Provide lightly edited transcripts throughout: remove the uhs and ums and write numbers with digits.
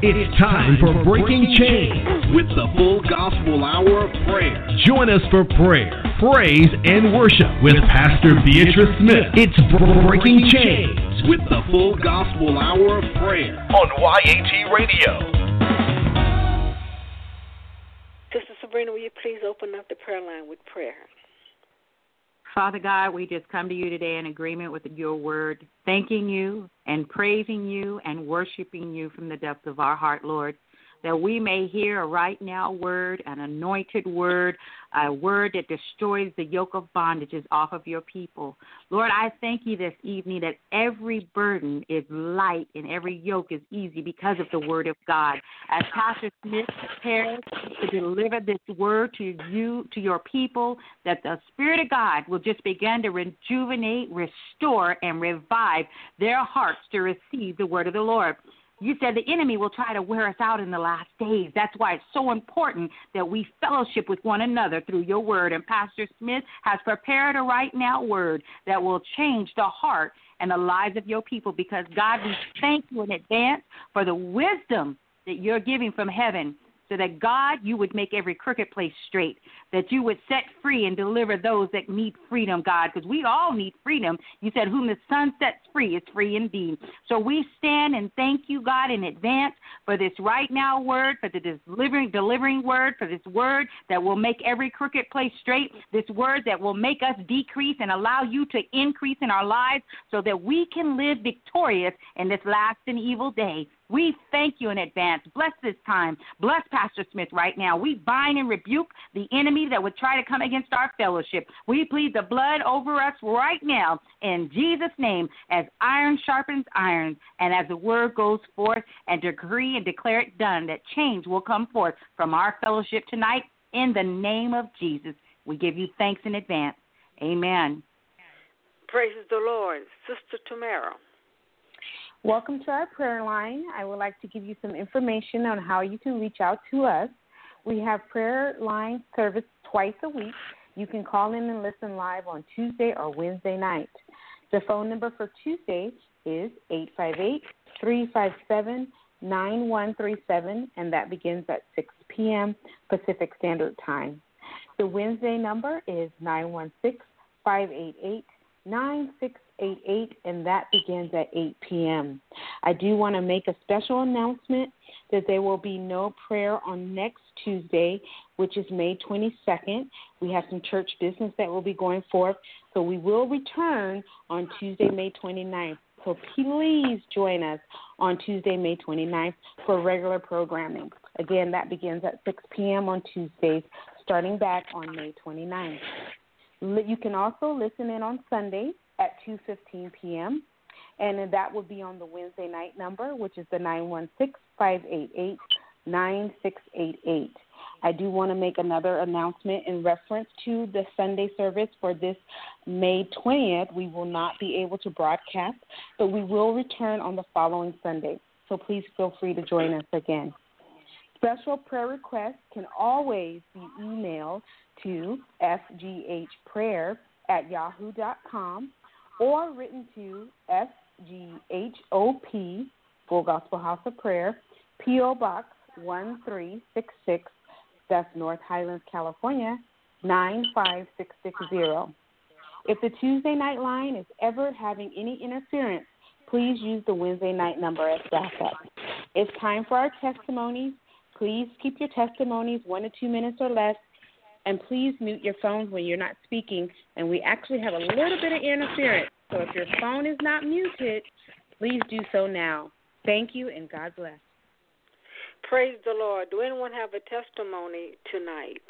It's time for Breaking Chains with the Full Gospel Hour of Prayer. Join us for prayer, praise, and worship with Pastor Beatrice Smith. It's Breaking Chains with the Full Gospel Hour of Prayer on YAT Radio. Sister Sabrina, will you please open up the prayer line with prayer? Father God, we just come to you today in agreement with your word, thanking you and praising you and worshiping you from the depths of our heart, Lord, that we may hear a right now word, an anointed word, a word that destroys the yoke of bondages off of your people. Lord, I thank you this evening that every burden is light and every yoke is easy because of the word of God. As Pastor Smith prepares to deliver this word to you, to your people, that the Spirit of God will just begin to rejuvenate, restore, and revive their hearts to receive the word of the Lord. You said the enemy will try to wear us out in the last days. That's why it's so important that we fellowship with one another through your word. And Pastor Smith has prepared a right now word that will change the heart and the lives of your people. Because, God, we thank you in advance for the wisdom that you're giving from heaven, so that, God, you would make every crooked place straight, that you would set free and deliver those that need freedom, God, because we all need freedom. You said, whom the Son sets free is free indeed. So we stand and thank you, God, in advance for this right now word, for the delivering word, for this word that will make every crooked place straight, this word that will make us decrease and allow you to increase in our lives so that we can live victorious in this last and evil day. We thank you in advance. Bless this time. Bless Pastor Smith right now. We bind and rebuke the enemy that would try to come against our fellowship. We plead the blood over us right now in Jesus' name, as iron sharpens iron, and as the word goes forth and decree and declare it done, that change will come forth from our fellowship tonight in the name of Jesus. We give you thanks in advance. Amen. Praise the Lord. Sister Tamara. Welcome to our prayer line. I would like to give you some information on how you can reach out to us. We have prayer line service twice a week. You can call in and listen live on Tuesday or Wednesday night. The phone number for Tuesday is 858-357-9137, and that begins at 6 p.m. Pacific Standard Time. The Wednesday number is 916-588-9688, and that begins at 8 p.m. I do want to make a special announcement that there will be no prayer on next Tuesday, which is May 22nd. We have some church business that will be going forth, so we will return on Tuesday, May 29th. So please join us on Tuesday, May 29th for regular programming. Again, that begins at 6 p.m. on Tuesdays, starting back on May 29th. You can also listen in on Sunday at 2:15 p.m., and that will be on the Wednesday night number, which is the 916-588-9688. I do want to make another announcement in reference to the Sunday service for this May 20th. We will not be able to broadcast, but we will return on the following Sunday, so please feel free to join us again. Special prayer requests can always be emailed to fghprayer@yahoo.com or written to FGHOP, Full Gospel House of Prayer, P.O. Box 1366, that's North Highlands, California, 95660. If the Tuesday night line is ever having any interference, please use the Wednesday night number as backup. It's time for our testimonies. Please keep your testimonies 1 to 2 minutes or less, and please mute your phones when you're not speaking. And we actually have a little bit of interference, so if your phone is not muted, please do so now. Thank you, and God bless. Praise the Lord. Do anyone have a testimony tonight?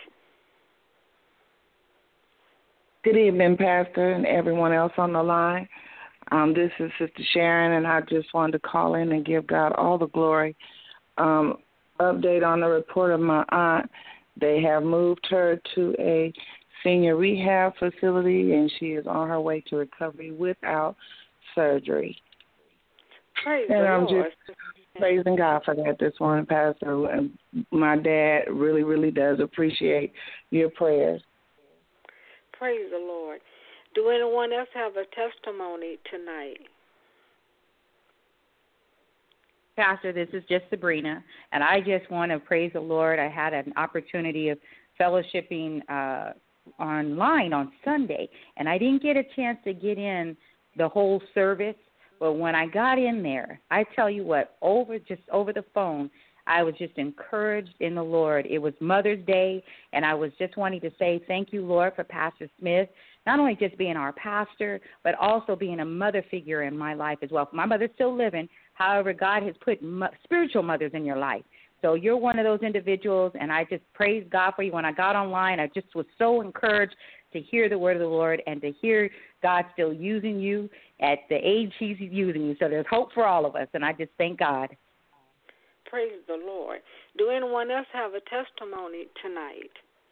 Good evening, Pastor, and everyone else on the line. This is Sister Sharon, and I just wanted to call in and give God all the glory. Update on the report of my aunt. They have moved her to a senior rehab facility, and she is on her way to recovery without surgery. Praise and the I'm Lord. just praising God for that this morning, Pastor. And my dad really, really does appreciate your prayers. Praise the Lord. Do anyone else have a testimony tonight? Pastor, this is just Sabrina, and I just want to praise the Lord. I had an opportunity of fellowshipping online on Sunday, and I didn't get a chance to get in the whole service, but when I got in there, I tell you what, over the phone, I was just encouraged in the Lord. It was Mother's Day, and I was just wanting to say thank you, Lord, for Pastor Smith, not only just being our pastor, but also being a mother figure in my life as well. My mother's still living. However, God has put spiritual mothers in your life. So you're one of those individuals, and I just praise God for you. When I got online, I just was so encouraged to hear the word of the Lord and to hear God still using you at the age he's using you. So there's hope for all of us, and I just thank God. Praise the Lord. Do anyone else have a testimony tonight?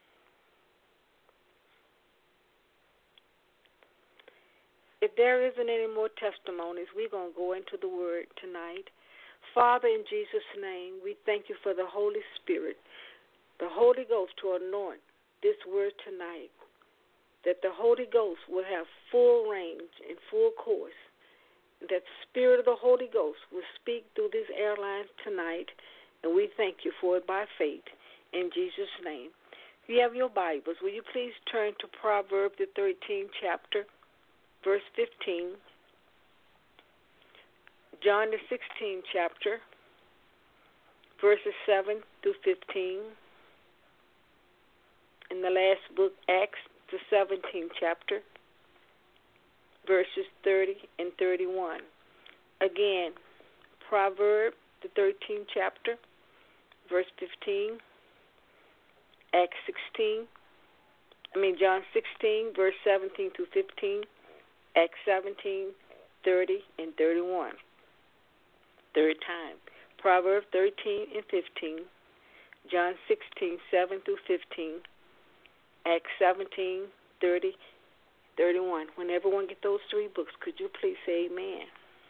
If there isn't any more testimonies, we're going to go into the Word tonight. Father, in Jesus' name, we thank you for the Holy Spirit, the Holy Ghost to anoint this Word tonight, that the Holy Ghost will have full range and full course, that the Spirit of the Holy Ghost will speak through these airlines tonight, and we thank you for it by faith, in Jesus' name. If you have your Bibles, will you please turn to Proverbs, the 13th chapter, verse 15, John the 16th chapter, verses 7 through 15, and the last book, Acts, the 17th chapter, verses 30 and 31. Again, Proverbs, the 13th chapter, verse 15, John 16, verse 17 through 15, Acts 17, 30 and 31. Third time. Proverbs 13 and 15, John 16, 7 through 15, Acts 17, 30, 31. When everyone get those three books, could you please say amen?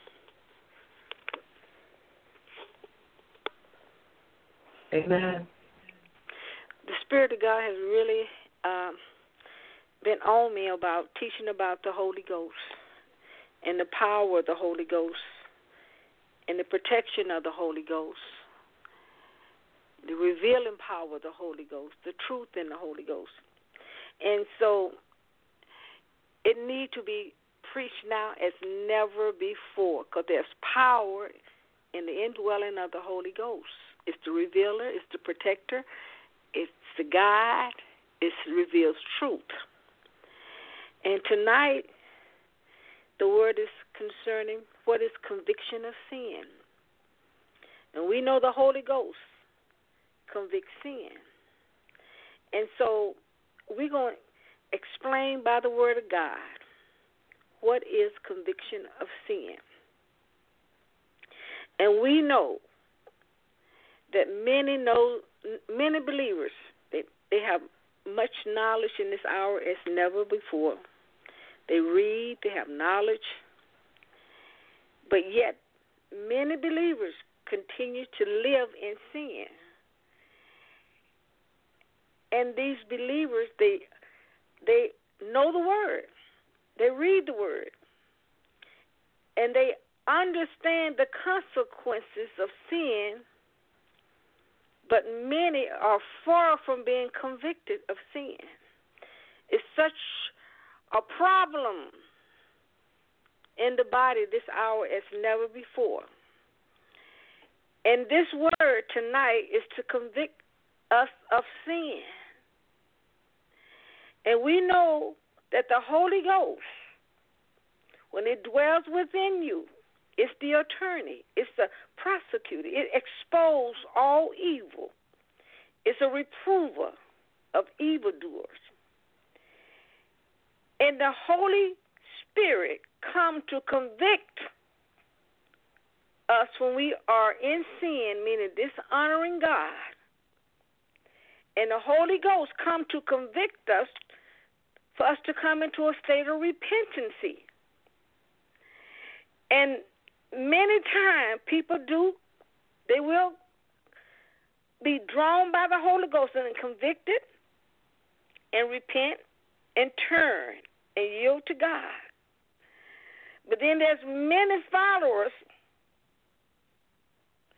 Amen. The Spirit of God has really been on me about teaching about the Holy Ghost and the power of the Holy Ghost and the protection of the Holy Ghost, the revealing power of the Holy Ghost, the truth in the Holy Ghost. And so it needs to be preached now as never before, because there's power in the indwelling of the Holy Ghost. It's the revealer, it's the protector, it's the guide, it reveals truth. And tonight, the word is concerning what is conviction of sin. And we know the Holy Ghost convicts sin. And so we're going to explain by the word of God what is conviction of sin. And we know that many believers, they have much knowledge in this hour as never before. They read, they have knowledge, but yet many believers continue to live in sin. And these believers, they know the Word, they read the Word, and they understand the consequences of sin, but many are far from being convicted of sin. It's such a problem in the body this hour as never before. And this word tonight is to convict us of sin. And we know that the Holy Ghost, when it dwells within you, it's the attorney, it's the prosecutor. It exposes all evil. It's a reprover of evildoers. And the Holy Spirit come to convict us when we are in sin, meaning dishonoring God. And the Holy Ghost come to convict us for us to come into a state of repentancy. And many times people they will be drawn by the Holy Ghost and convicted and repent and turn and yield to God. But then there's many followers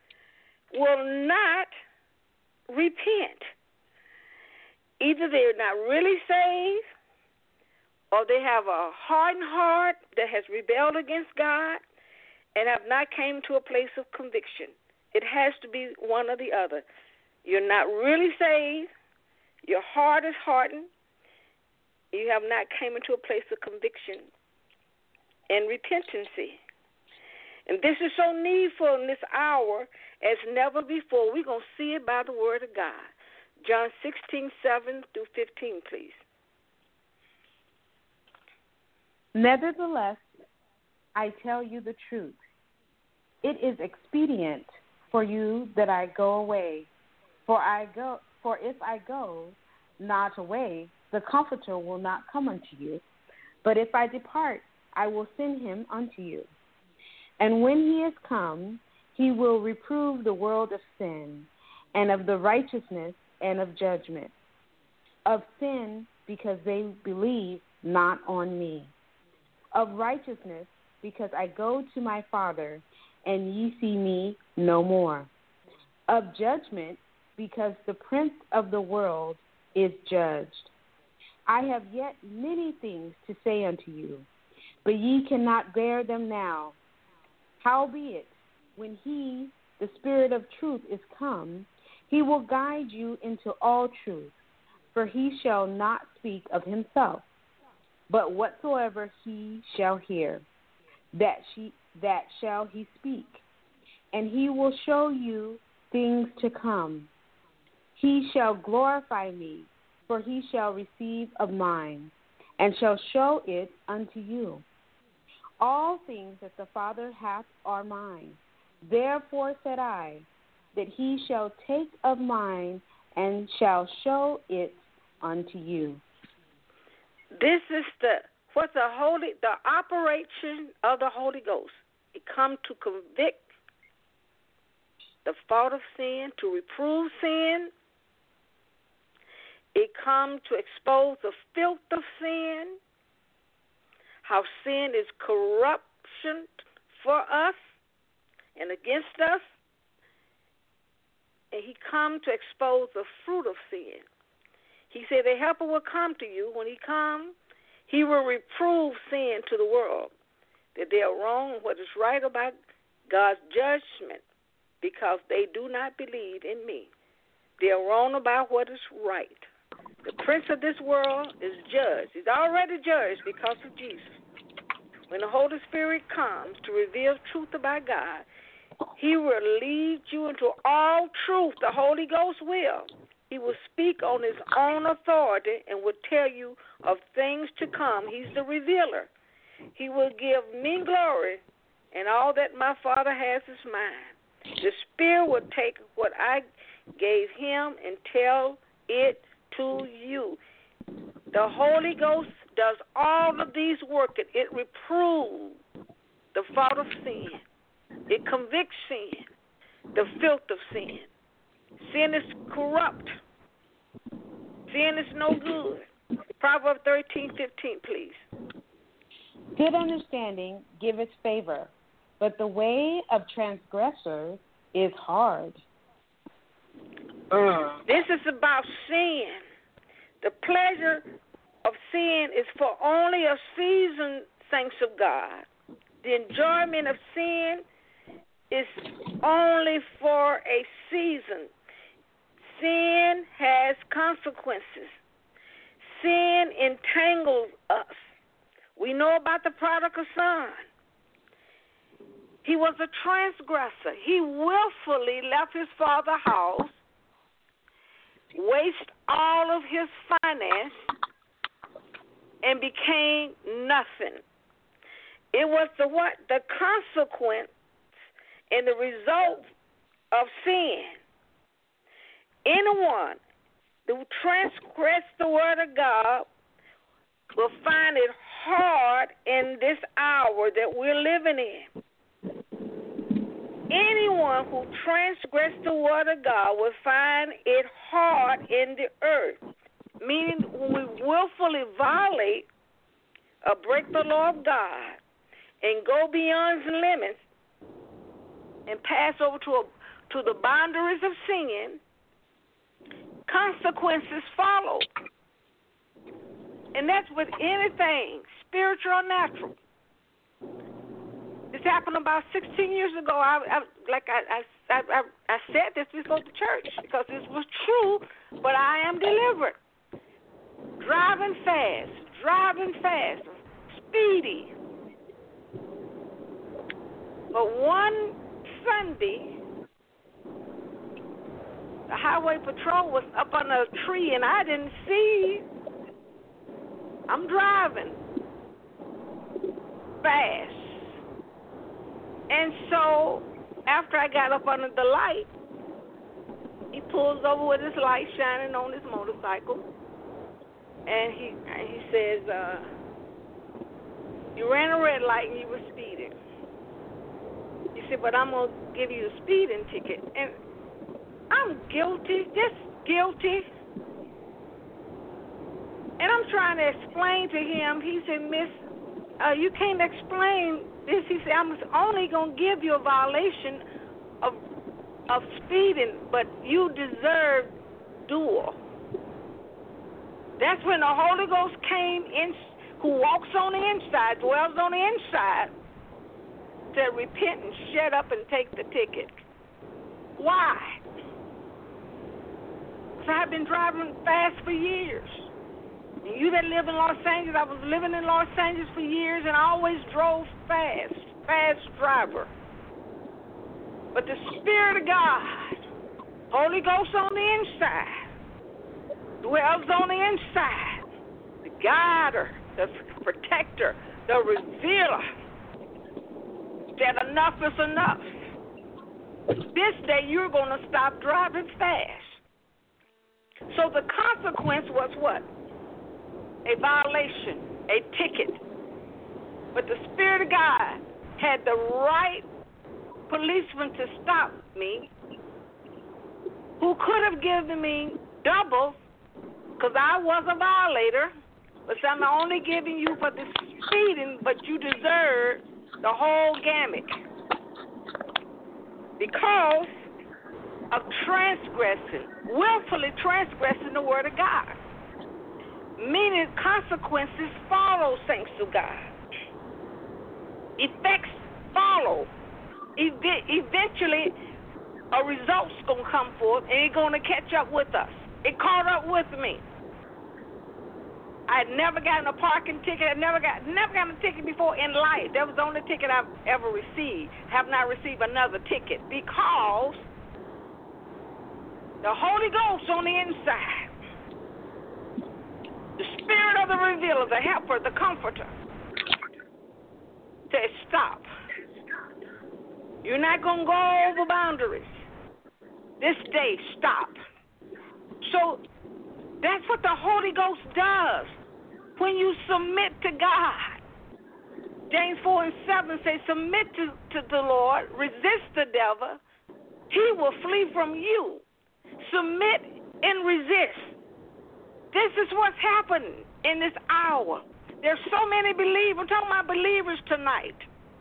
will not repent. Either they're not really saved, or they have a hardened heart that has rebelled against God and have not came to a place of conviction. It has to be one or the other. You're not really saved, your heart is hardened, you have not came into a place of conviction and repentancy. And this is so needful in this hour as never before. We're going to see it by the word of God. John 16:7-15, please. Nevertheless, I tell you the truth. It is expedient for you that I go away. For if I go not away, the Comforter will not come unto you. But if I depart, I will send him unto you. And when he is come, he will reprove the world of sin, and of the righteousness, and of judgment. Of sin, because they believe not on me. Of righteousness, because I go to my Father, and ye see me no more. Of judgment, because the prince of the world is judged. I have yet many things to say unto you, but ye cannot bear them now. Howbeit, when he, the Spirit of truth, is come, he will guide you into all truth, for he shall not speak of himself, but whatsoever he shall hear, that shall he speak, and he will show you things to come. He shall glorify me, for he shall receive of mine, and shall show it unto you. All things that the Father hath are mine. Therefore said I, that he shall take of mine, and shall show it unto you. This is the operation of the Holy Ghost. It comes to convict the fault of sin, to reprove sin. It comes to expose the filth of sin, how sin is corruption for us and against us. And he comes to expose the fruit of sin. He said the helper will come to you. When he comes, he will reprove sin to the world, that they are wrong and what is right about God's judgment, because they do not believe in me. They are wrong about what is right. The prince of this world is judged. He's already judged because of Jesus. When the Holy Spirit comes to reveal truth about God, he will lead you into all truth. The Holy Ghost will. He will speak on his own authority and will tell you of things to come. He's the revealer. He will give me glory, and all that my Father has is mine. The Spirit will take what I gave him and tell it to you. The Holy Ghost does all of these work. It reproves the fault of sin. It convicts sin, the filth of sin. Sin is corrupt. Sin is no good. Proverbs 13:15, please. Good understanding giveth favor, but the way of transgressors is hard. This is about sin. The pleasure of sin is for only a season, saints of God. The enjoyment of sin is only for a season. Sin has consequences. Sin entangles us. We know about the prodigal son. He was a transgressor. He willfully left his father's house, wasted all of his finance, and became nothing. It was the consequence and the result of sin. Anyone who transgressed the word of God will find it hard in this hour that we're living in. Anyone who transgressed the word of God will find it hard in the earth, meaning when we willfully violate or break the law of God and go beyond the limits and pass over to to the boundaries of sin, consequences follow. And that's with anything, spiritual or natural. This happened about 16 years ago. I said this before the church because this was true, but I am delivered. Driving fast, speedy. But one Sunday, the highway patrol was up under a tree and I didn't see. I'm driving fast. And so after I got up under the light, he pulls over with his light shining on his motorcycle. And he says, you ran a red light and you were speeding. He said, but I'm going to give you a speeding ticket. And I'm guilty, just guilty. And I'm trying to explain to him. He said, Miss, you can't explain this. He said, I'm only going to give you a violation of speeding, but you deserve dual. That's when the Holy Ghost came in, who walks on the inside, dwells on the inside, said, repent and shut up and take the ticket. Why? Because I've been driving fast for years. And you that live in Los Angeles, I was living in Los Angeles for years, and I always drove fast driver. But the Spirit of God, Holy Ghost on the inside, dwells on the inside, the guider, the protector, the revealer, said enough is enough. This day you're going to stop driving fast. So the consequence was what? A violation, a ticket. But the Spirit of God had the right policeman to stop me, who could have given me double because I was a violator, but I'm only giving you for the speeding, but you deserve the whole gamut because of transgressing, willfully transgressing the Word of God. Meaning consequences follow, thanks to God. Effects follow. Eventually, a result's going to come forth, and it's going to catch up with us. It caught up with me. I had never gotten a parking ticket. I never gotten a ticket before in life. That was the only ticket I've ever received. Have not received another ticket because the Holy Ghost on the inside, the Spirit of the Revealer, the Helper, the Comforter, says stop. You're not going to go over boundaries. This day, stop. So that's what the Holy Ghost does when you submit to God. James 4:7 says, submit to the Lord, resist the devil, he will flee from you. Submit and resist. This is what's happening in this hour. There's so many believers, I'm talking about believers tonight,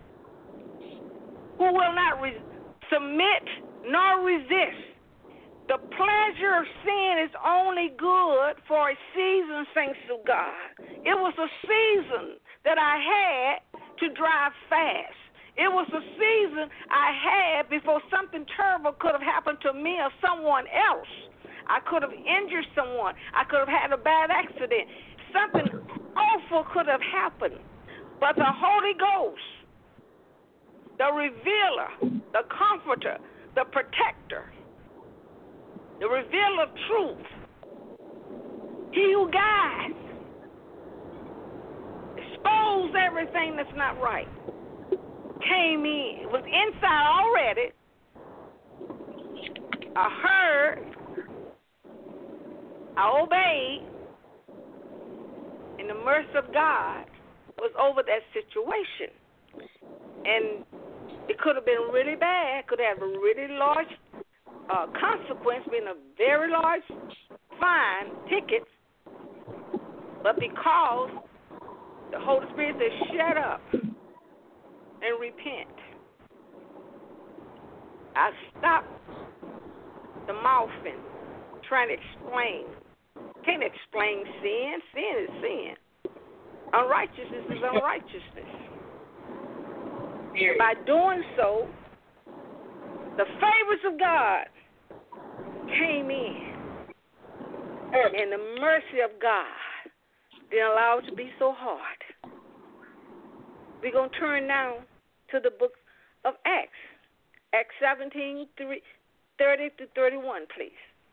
who will not submit nor resist. The pleasure of sin is only good for a season, thanks to God. It was a season that I had to drive fast. It was a season I had before something terrible could have happened to me or someone else. I could have injured someone. I could have had a bad accident. Something awful could have happened. But the Holy Ghost, the Revealer, the Comforter, the Protector, the Revealer of truth, he who guides, exposed everything that's not right, came in, was inside already. I heard, I obeyed, and the mercy of God was over that situation. And it could have been really bad, could have a really large consequence, being a very large fine, ticket, but because the Holy Spirit said, shut up and repent, I stopped the mouth and trying to explain. Can't explain sin. Sin is sin. Unrighteousness is unrighteousness. By doing so, the favors of God came in, and the mercy of God didn't allow it to be so hard. We're going to turn now to the book of Acts. Acts 17, 30 to 31, please.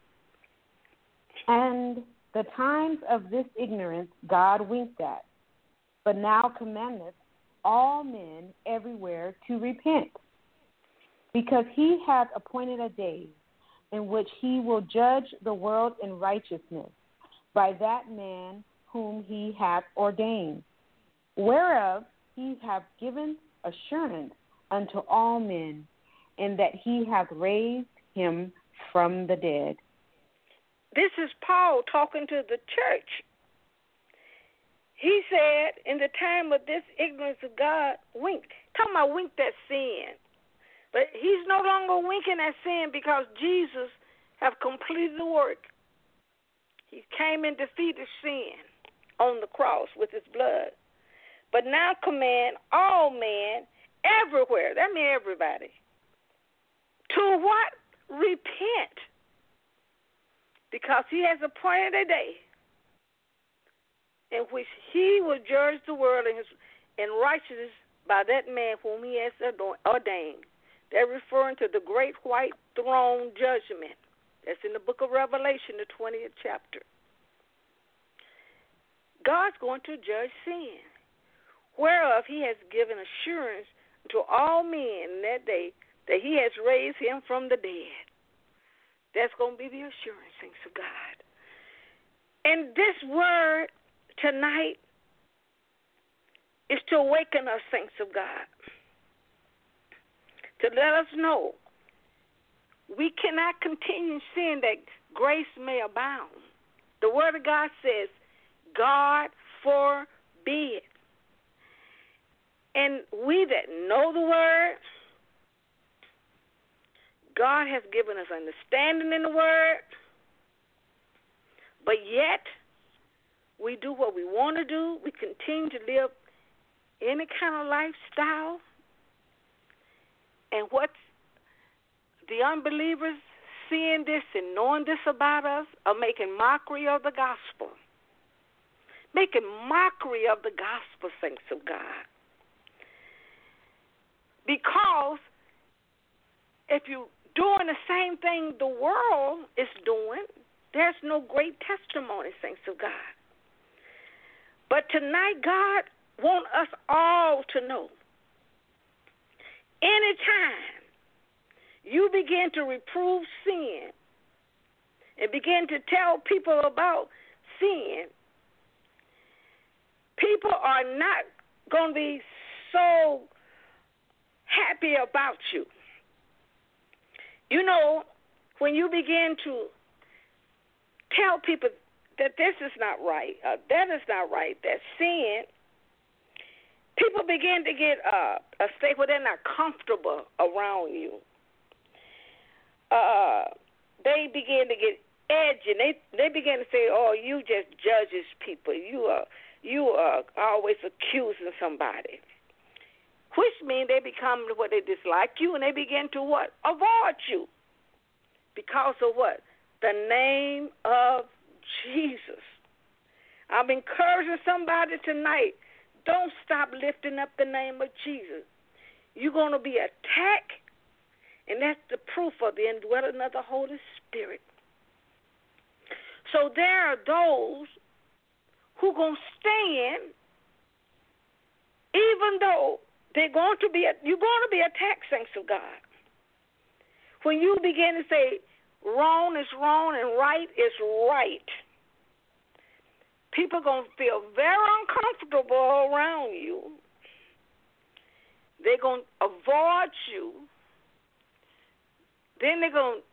And the times of this ignorance God winked at, but now commandeth all men everywhere to repent, because he hath appointed a day in which he will judge the world in righteousness by that man whom he hath ordained, whereof he hath given assurance unto all men, and that he hath raised him from the dead. This is Paul talking to the church. He said, in the time of this ignorance of God, winked. Talking about winked at sin. But he's no longer winking at sin because Jesus have completed the work. He came and defeated sin on the cross with his blood. But now command all men everywhere, that means everybody, to what? Repent. Because he has appointed a day in which he will judge the world in righteousness by that man whom he has ordained. They're referring to the great white throne judgment. That's in the book of Revelation, the 20th chapter. God's going to judge sin, whereof he has given assurance to all men in that day that he has raised him from the dead. That's going to be the assurance, saints of God. And this word tonight is to awaken us, saints of God, to let us know we cannot continue in sin that grace may abound. The word of God says, God forbid. And we that know the word, God has given us understanding in the word, but yet we do what we want to do. We continue to live any kind of lifestyle. And what's the unbelievers seeing this and knowing this about us are making mockery of the gospel. Making mockery of the gospel, saints of God. Because if you're doing the same thing the world is doing, there's no great testimony, saints of God. But tonight, God wants us all to know, anytime you begin to reprove sin and begin to tell people about sin, people are not going to be so happy about you. You know, when you begin to tell people that this is not right, that is not right, that's sin, people begin to get a state where they're not comfortable around you. They begin to get edgy. They begin to say, "Oh, you just judges people. You are always accusing somebody," which means they become what they dislike you, and they begin to what? Avoid you. Because of what? The name of Jesus. I'm encouraging somebody tonight. Don't stop lifting up the name of Jesus. You're going to be attacked, and that's the proof of the indwelling of the Holy Spirit. So there are those who are going to stand, even though you're going to be attacked, saints of God. When you begin to say wrong is wrong and right is right, people are going to feel very uncomfortable around you. They're going to avoid you. Then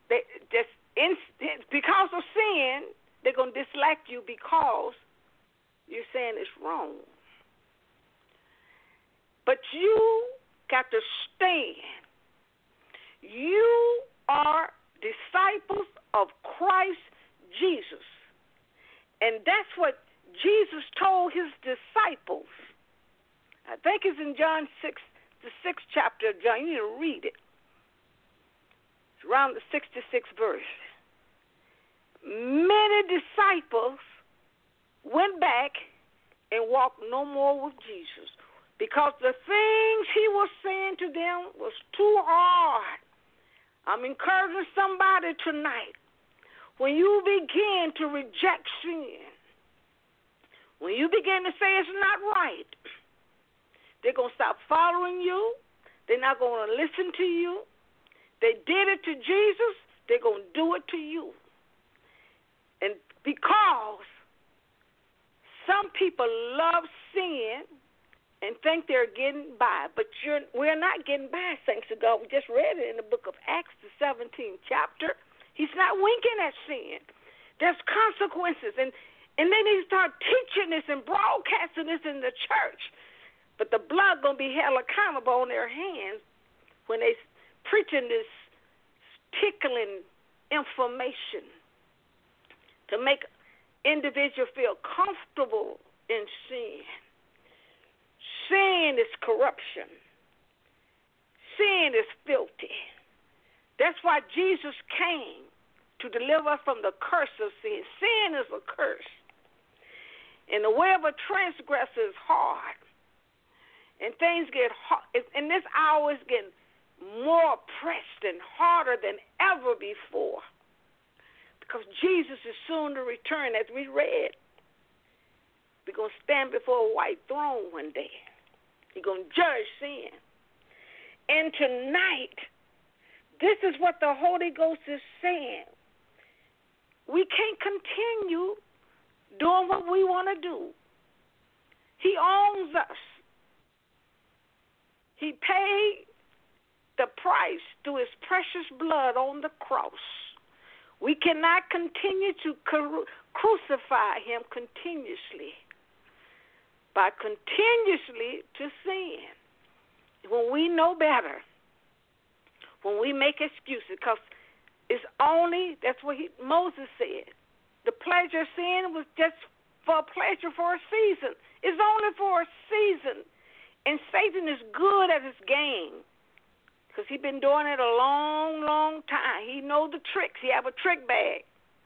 because of sin, they're going to dislike you because you're saying it's wrong. But you got to stand. You are disciples of Christ Jesus. And that's what Jesus told his disciples. I think it's in John 6, the 6th chapter of John. You need to read it. It's around the 66th verse. Many disciples went back and walked no more with Jesus because the things he was saying to them was too hard. I'm encouraging somebody tonight. When you begin to reject sin, when you begin to say it's not right, they're going to stop following you. They're not going to listen to you. They did it to Jesus, they're going to do it to you. And because some people love sin and think they're getting by, but we're not getting by, thanks to God. We just read it in the book of Acts, the 17th chapter. He's not winking at sin. There's consequences, and they need to start teaching this and broadcasting this in the church. But the blood going to be held accountable on their hands when they preaching this tickling information to make individuals feel comfortable in sin. Sin is corruption. Sin is filthy. That's why Jesus came, to deliver us from the curse of sin. Sin is a curse. And the way of a transgressor is hard. And things get hard. In this hour, it's getting more pressed and harder than ever before. Because Jesus is soon to return, as we read. We're going to stand before a white throne one day. He's going to judge sin. And tonight, this is what the Holy Ghost is saying. We can't continue doing what we want to do. He owns us. He paid the price through his precious blood on the cross. We cannot continue to crucify him continuously by continuously to sin. When we know better, when we make excuses, because it's only, that's what Moses said. The pleasure of sin was just for a pleasure for a season. It's only for a season. And Satan is good at his game because he's been doing it a long, long time. He knows the tricks. He have a trick bag.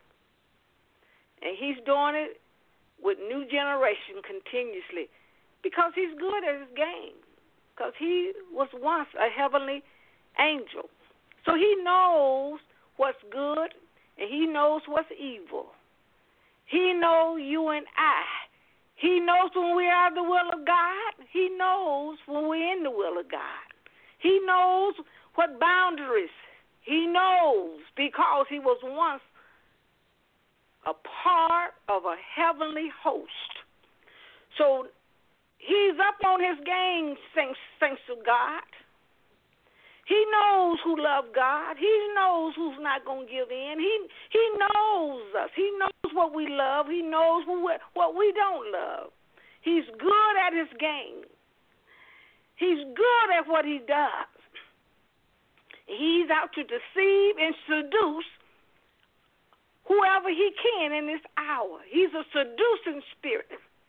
And he's doing it with new generation continuously because he's good at his game, because he was once a heavenly angel. So he knows what's good, and he knows what's evil. He knows you and I. He knows when we are the will of God. He knows when we're in the will of God. He knows what boundaries. He knows because he was once a part of a heavenly host. So he's up on his game, thanks to God. He knows who love God. He knows who's not going to give in. He knows us. He knows what we love. He knows what we don't love. He's good at his game. He's good at what he does. He's out to deceive and seduce whoever he can in this hour. He's a seducing spirit.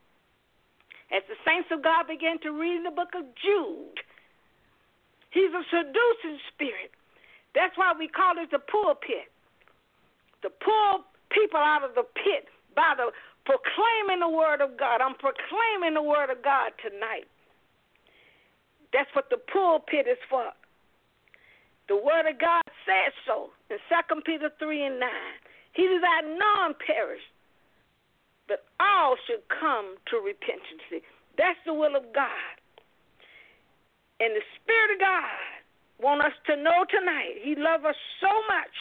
As the saints of God began to read the book of Jude, he's a seducing spirit. That's why we call it the pulpit. To pull people out of the pit by the proclaiming the word of God. I'm proclaiming the word of God tonight. That's what the pulpit is for. The word of God says so in 2 Peter 3:9. He desired none perish, but all should come to repentance. That's the will of God. And the Spirit of God wants us to know tonight, he loves us so much.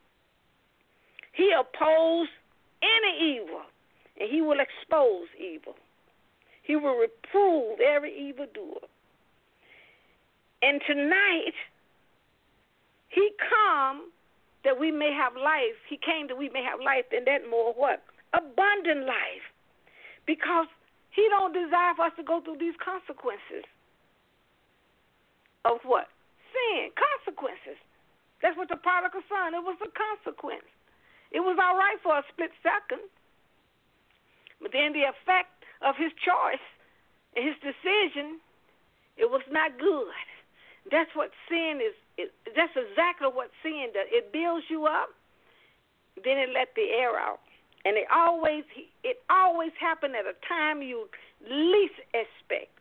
He opposes any evil, and he will expose evil. He will reprove every evildoer. And tonight, he come that we may have life. He came that we may have life, and that more what? Abundant life. Because he don't desire for us to go through these consequences. Of what? Sin. Consequences. That's what the prodigal son, it was a consequence. It was all right for a split second. But then the effect of his choice and his decision, it was not good. That's what sin is. That's exactly what sin does. It builds you up, then it let the air out. And it always happened at a time you least expect.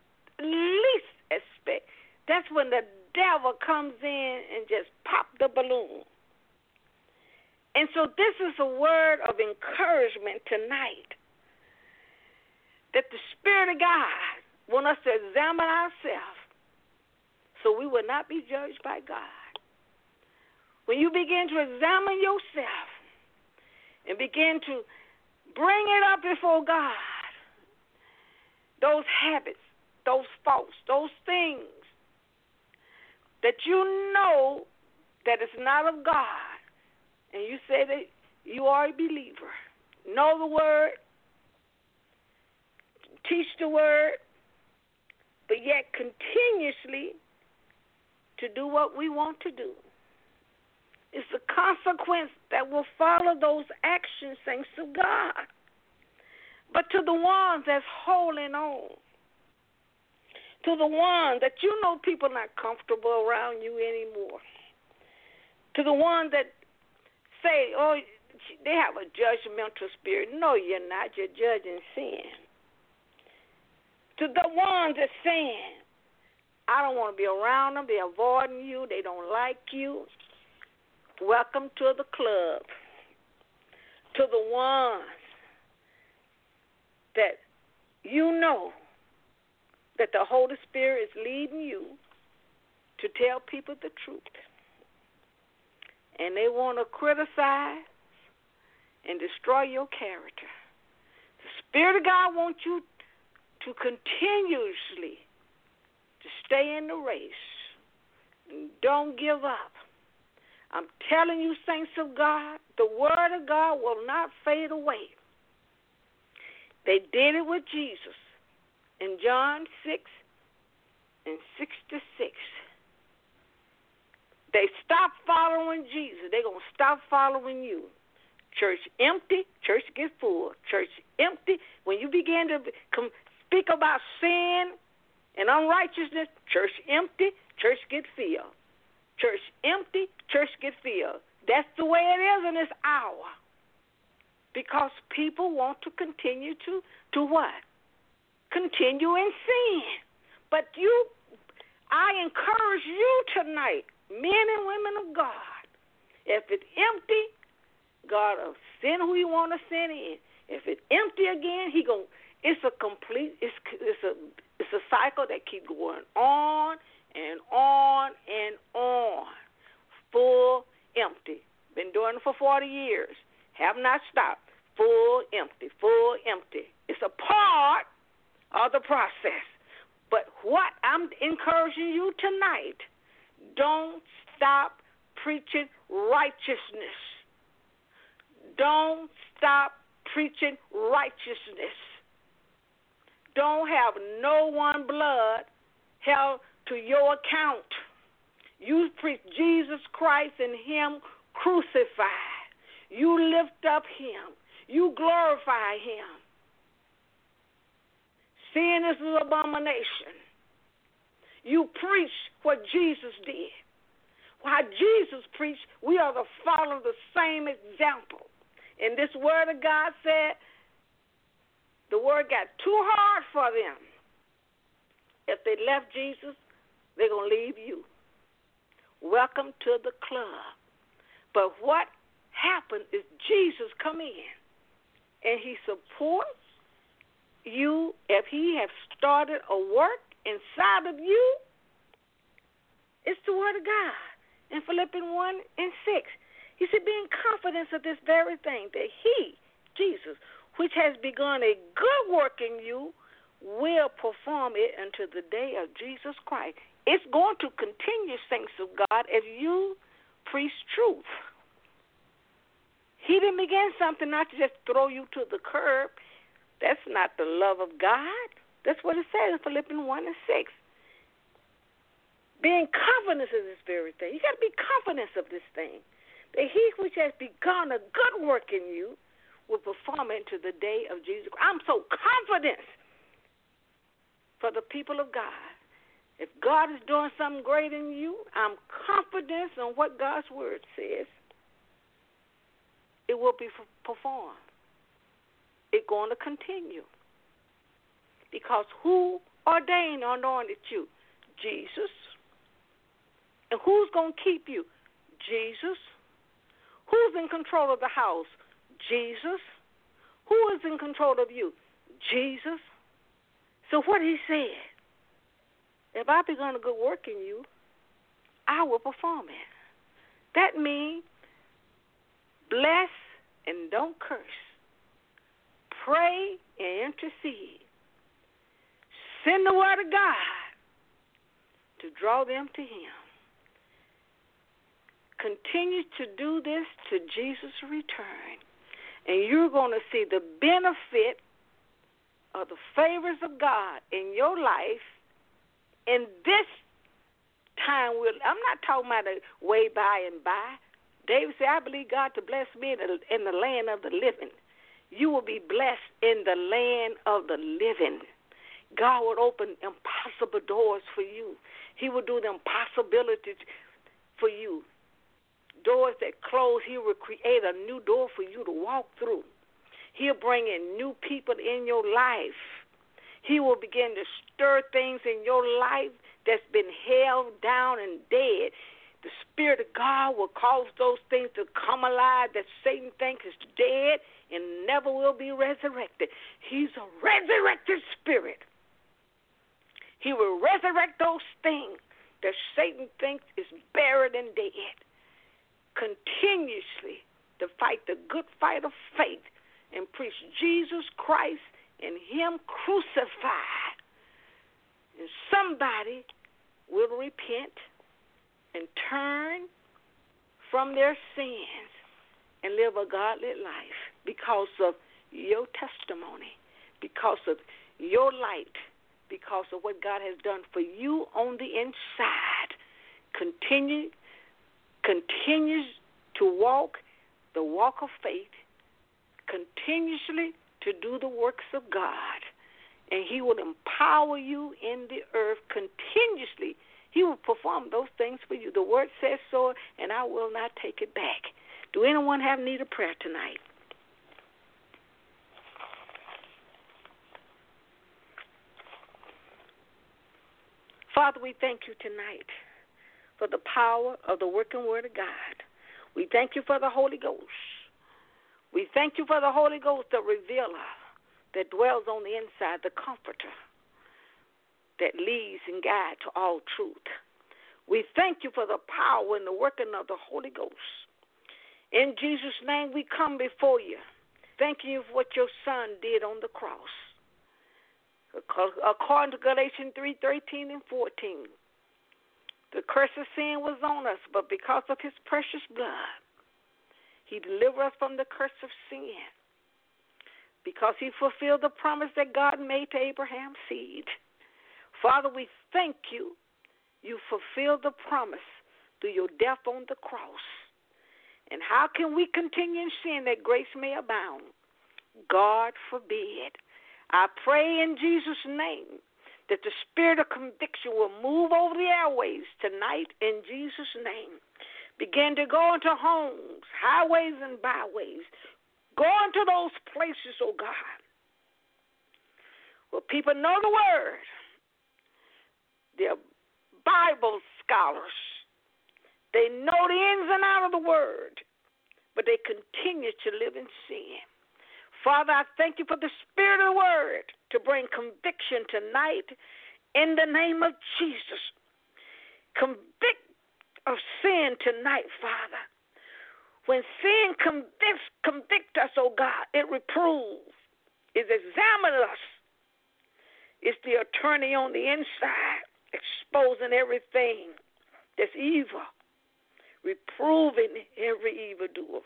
That's when the devil comes in and just pop the balloon. And so this is a word of encouragement tonight, that the Spirit of God wants us to examine ourselves so we will not be judged by God. When you begin to examine yourself and begin to bring it up before God, those habits, those faults, those things that you know that it's not of God, and you say that you are a believer, know the word, teach the word, but yet continuously to do what we want to do. It's the consequence that will follow those actions, thanks to God. But to the ones that's holding on, to the ones that you know people not comfortable around you anymore, to the ones that say, oh, they have a judgmental spirit. No, you're not. You're judging sin. To the ones that saying, I don't want to be around them. They're avoiding you. They don't like you. Welcome to the club. To the ones that you know that the Holy Spirit is leading you to tell people the truth. And they want to criticize and destroy your character. The Spirit of God wants you to continuously to stay in the race. Don't give up. I'm telling you, saints of God, the Word of God will not fade away. They did it with Jesus in John 6:66. They stopped following Jesus. They're going to stop following you. Church empty, church get full. Church empty. When you begin to speak about sin and unrighteousness, church empty, church get filled. Church empty, church get filled. That's the way it is in this hour. Because people want to continue to what? Continue in sin. But I encourage you tonight, men and women of God, if it's empty, God will send who He want to send in. If it's empty again, it's a cycle that keeps going on and on and on. Full empty. Been doing it for 40 years. Have not stopped. Full empty. Full empty. It's a part of the process. But what I'm encouraging you tonight, don't stop preaching righteousness. Don't stop preaching righteousness. Don't have no one blood held to your account. You preach Jesus Christ and Him crucified. You lift up Him. You glorify Him. Sin is an abomination. You preach what Jesus did. While Jesus preached, we are to follow the same example. And this Word of God said, the word got too hard for them. If they left Jesus, they're going to leave you. Welcome to the club. But what happened is Jesus come in, and He supports you. If He has started a work inside of you, it's the Word of God. In Philippians 1:6, He said, be in confidence of this very thing, that He, Jesus, which has begun a good work in you, will perform it until the day of Jesus Christ. It's going to continue, saints of God, as you preach truth. He didn't begin something not to just throw you to the curb. That's not the love of God. That's what it says in Philippians 1:6. Being confident of this very thing. You got to be confident of this thing. That he which has begun a good work in you will perform it to the day of Jesus Christ. I'm so confident for the people of God. If God is doing something great in you, I'm confident on what God's word says. It will be performed. It's going to continue. Because who ordained or anointed you? Jesus. And who's going to keep you? Jesus. Who's in control of the house? Jesus. Who is in control of you? Jesus. So what he said, if I begun a good work in you, I will perform it. That means bless and don't curse. Pray and intercede. Send the word of God to draw them to him. Continue to do this to Jesus' return, and you're going to see the benefit of the favors of God in your life in this time. I'm not talking about a way by and by. David said, I believe God to bless me in the land of the living. You will be blessed in the land of the living. God will open impossible doors for you. He will do the impossibilities for you. Doors that close, he will create a new door for you to walk through. He'll bring in new people in your life. He will begin to stir things in your life that's been held down and dead. The Spirit of God will cause those things to come alive that Satan thinks is dead and never will be resurrected. He's a resurrected spirit. He will resurrect those things that Satan thinks is buried and dead. Continuously to fight the good fight of faith and preach Jesus Christ and him crucified. And somebody will repent and turn from their sins and live a godly life because of your testimony, because of your light, because of what God has done for you on the inside. Continues to walk the walk of faith, continuously to do the works of God, and he will empower you in the earth continuously. He will perform those things for you. The word says so, and I will not take it back. Do anyone have need of prayer tonight? Father, we thank you tonight for the power of the working word of God. We thank you for the Holy Ghost. We thank you for the Holy Ghost, the revealer that dwells on the inside, the comforter that leads and guides to all truth. We thank you for the power and the working of the Holy Ghost. In Jesus' name, we come before you, thanking you for what your Son did on the cross. According to Galatians 3:13 and 14, the curse of sin was on us, but because of his precious blood, he delivered us from the curse of sin. Because he fulfilled the promise that God made to Abraham's seed. Father, we thank you. You fulfilled the promise through your death on the cross. And how can we continue in sin that grace may abound? God forbid. I pray in Jesus' name that the spirit of conviction will move over the airways tonight in Jesus' name. Begin to go into homes, highways, and byways. Go into those places, oh God, where people know the word. They're Bible scholars. They know the ins and outs of the word, but they continue to live in sin. Father, I thank you for the spirit of the word to bring conviction tonight in the name of Jesus. Convict of sin tonight, Father. When sin convict us, oh God, it reproves, it examines us. It's the attorney on the inside, exposing everything that's evil, reproving every evildoer,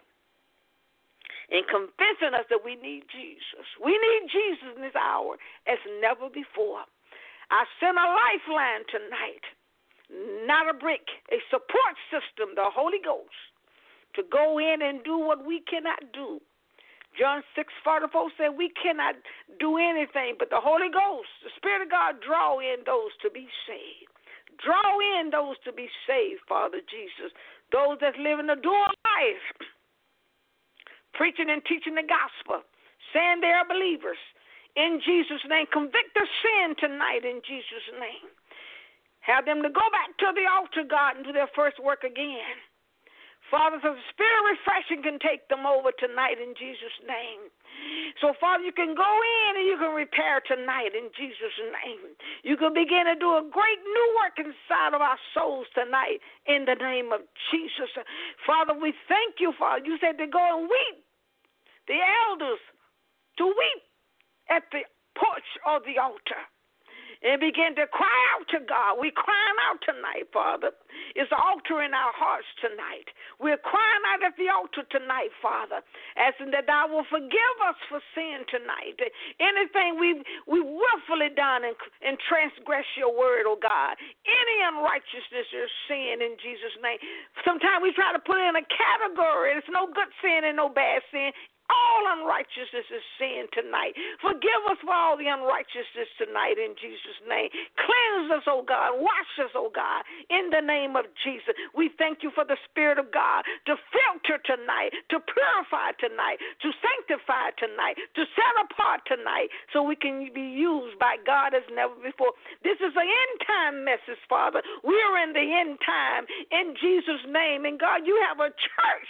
and convincing us that we need Jesus. We need Jesus in this hour as never before. I send a lifeline tonight. not a brick, a support system, the Holy Ghost, to go in and do what we cannot do. John 6:44 said we cannot do anything, but the Holy Ghost, the Spirit of God, draw in those to be saved. Draw in those to be saved, Father Jesus, those that live in the dual life, preaching and teaching the gospel, saying they are believers. In Jesus' name, convict their sin tonight in Jesus' name. Have them to go back to the altar, God, and do their first work again. Father, so the spirit of refreshing can take them over tonight in Jesus' name. So, Father, you can go in and you can repair tonight in Jesus' name. You can begin to do a great new work inside of our souls tonight in the name of Jesus. Father, we thank you, Father. You said to go and weep, the elders, to weep at the porch of the altar. And begin to cry out to God. We're crying out tonight, Father. It's an altar in our hearts tonight. We're crying out at the altar tonight, Father, asking that thou will forgive us for sin tonight. Anything we've willfully done and transgress your word, oh God. Any unrighteousness or sin in Jesus' name. Sometimes we try to put it in a category. It's no good sin and no bad sin. All unrighteousness is sin tonight. Forgive us for all the unrighteousness tonight in Jesus' name. Cleanse us, oh God. Wash us, oh God, in the name of Jesus. We thank you for the Spirit of God to filter tonight, to purify tonight, to sanctify tonight, to set apart tonight so we can be used by God as never before. This is an end time message, Father. We are in the end time in Jesus' name. And God, you have a church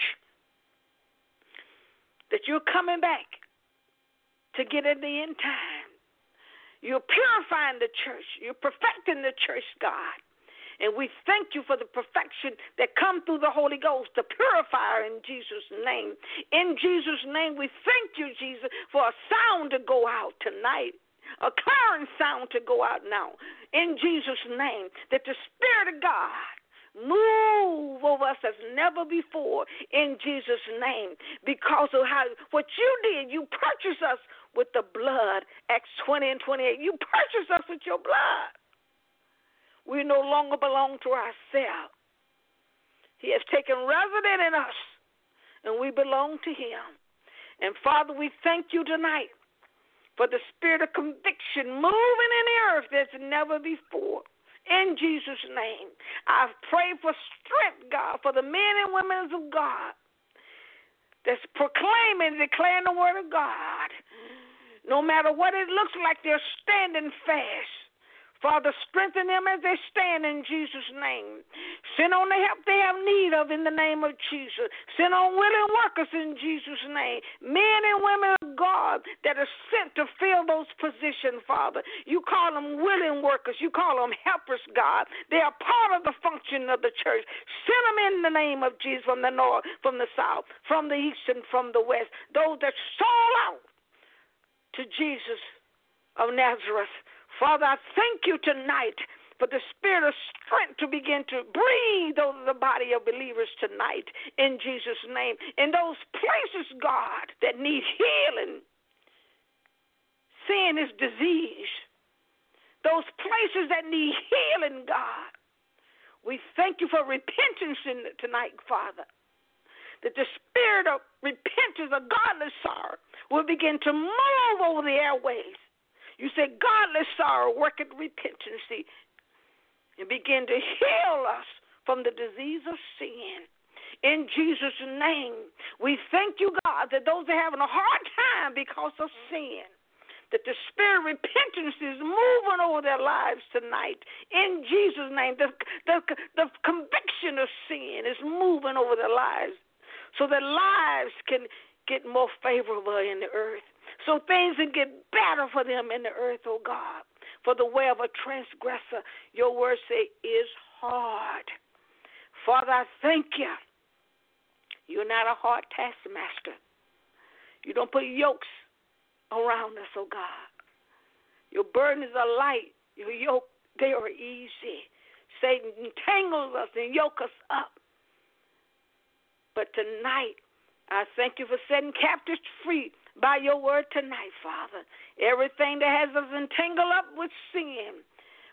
that you're coming back to get in the end time. You're purifying the church. You're perfecting the church, God. And we thank you for the perfection that comes through the Holy Ghost to purify her in Jesus' name. In Jesus' name, we thank you, Jesus, for a sound to go out tonight. A clarion sound to go out now. In Jesus' name, that the Spirit of God move over us as never before in Jesus' name, because of what you did. You purchased us with the blood. Acts 20 and 28. You purchased us with your blood. We no longer belong to ourselves. He has taken residence in us, and we belong to him. And Father, we thank you tonight for the spirit of conviction moving in the earth as never before. In Jesus' name, I pray for strength, God, for the men and women of God that's proclaiming, declaring the word of God. No matter what it looks like, they're standing fast. Father, strengthen them as they stand in Jesus' name. Send on the help they have need of in the name of Jesus. Send on willing workers in Jesus' name. Men and women of God that are sent to fill those positions, Father. You call them willing workers. You call them helpers, God. They are part of the function of the church. Send them in the name of Jesus from the north, from the south, from the east, and from the west. Those that sold out to Jesus of Nazareth. Father, I thank you tonight for the spirit of strength to begin to breathe over the body of believers tonight in Jesus' name. In those places, God, that need healing. Sin is disease. Those places that need healing, God. We thank you for repentance tonight, Father. That the spirit of repentance, of godly sorrow, will begin to move over the airways. You said, godly sorrow worketh repentance, and begin to heal us from the disease of sin. In Jesus' name, we thank you, God, that those that are having a hard time because of sin, that the spirit of repentance is moving over their lives tonight. In Jesus' name, the conviction of sin is moving over their lives so that lives can get more favorable in the earth. So things can get better for them in the earth, oh God. For the way of a transgressor, your word say, is hard. Father, I thank you. You're not a hard taskmaster. You don't put yokes around us, oh God. Your burdens are light. Your yoke, they are easy. Satan entangles us and yoke us up. But tonight, I thank you for setting captives free by your word tonight, Father. Everything that has us entangled up with sin,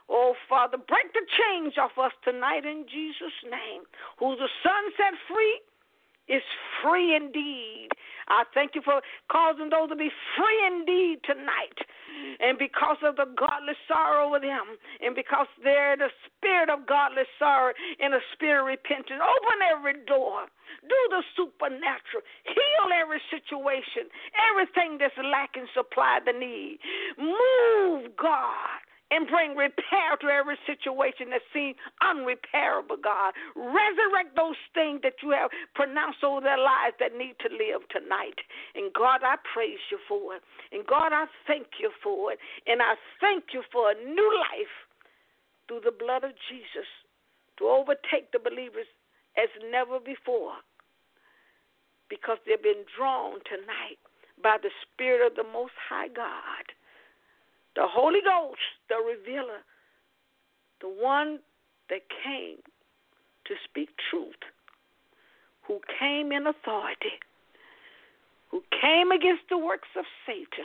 Oh, Father, break the chains off us tonight in Jesus' name. Who the Son set free is free indeed. I thank you for causing those to be free indeed tonight. And because of the godly sorrow with them, and because they're the spirit of godly sorrow and a spirit of repentance, open every door. Do the supernatural. Heal every situation. Everything that's lacking, supply the need. Move, God, and bring repair to every situation that seems unrepairable, God. Resurrect those things that you have pronounced over their lives that need to live tonight. And God, I praise you for it. And God, I thank you for it. And I thank you for a new life through the blood of Jesus to overtake the believers as never before, because they've been drawn tonight by the Spirit of the Most High God. The Holy Ghost, the revealer, the one that came to speak truth, who came in authority, who came against the works of Satan.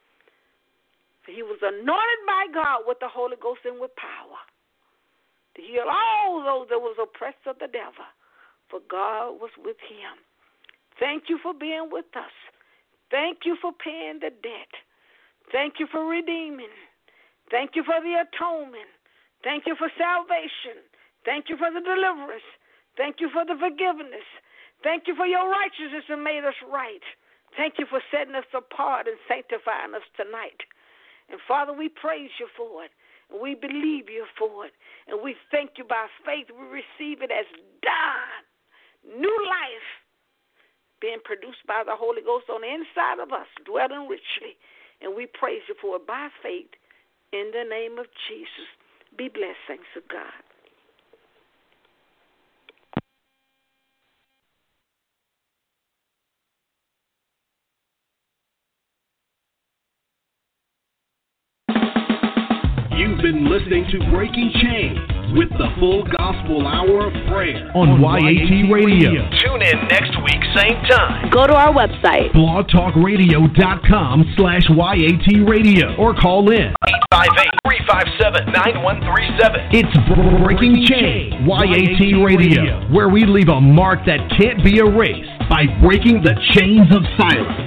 For he was anointed by God with the Holy Ghost and with power to heal all those that was oppressed of the devil, for God was with him. Thank you for being with us. Thank you for paying the debt. Thank you for redeeming. Thank you for the atonement. Thank you for salvation. Thank you for the deliverance. Thank you for the forgiveness. Thank you for your righteousness and made us right. Thank you for setting us apart and sanctifying us tonight. And Father, we praise you for it. And we believe you for it. And we thank you by faith. We receive it as done. New life being produced by the Holy Ghost on the inside of us, dwelling richly. And we praise you for it by faith in the name of Jesus. Be blessed, saints of God. You've been listening to Breaking Chains with the Full Gospel Hour of Prayer on YAT Radio. Tune in next week, same time. Go to our website, blogtalkradio.com/YAT Radio, or call in 858-357-9137. It's Breaking Chains, YAT Radio, where we leave a mark that can't be erased by breaking the chains of silence.